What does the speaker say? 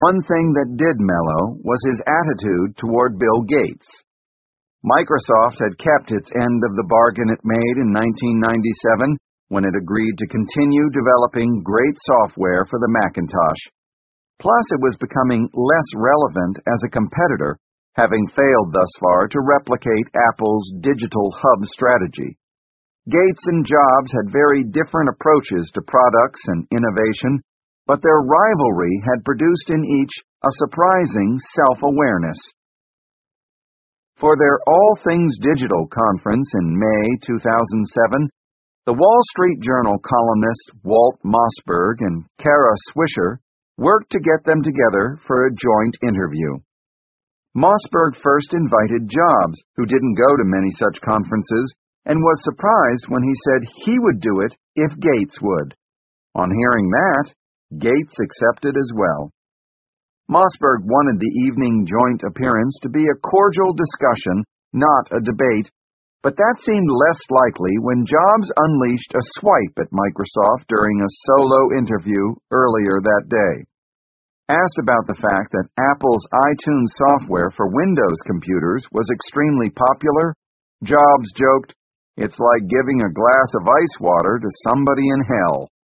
One thing that did mellow was his attitude toward Bill Gates. Microsoft had kept its end of the bargain it made in 1997 when it agreed to continue developing great software for the Macintosh. Plus, it was becoming less relevant as a competitor, having failed thus far to replicate Apple's digital hub strategy. Gates and Jobs had very different approaches to products and innovation, but their rivalry had produced in each a surprising self-awareness. For their All Things Digital conference in May 2007, the Wall Street Journal columnist Walt Mossberg and Kara Swisher worked to get them together for a joint interview. Mossberg first invited Jobs, who didn't go to many such conferences, and was surprised when he said he would do it if Gates would. On hearing that, Gates accepted as well. Mossberg wanted the evening joint appearance to be a cordial discussion, not a debate, but that seemed less likely when Jobs unleashed a swipe at Microsoft during a solo interview earlier that day. Asked about the fact that Apple's iTunes software for Windows computers was extremely popular, Jobs joked, "It's like giving a glass of ice water to somebody in hell."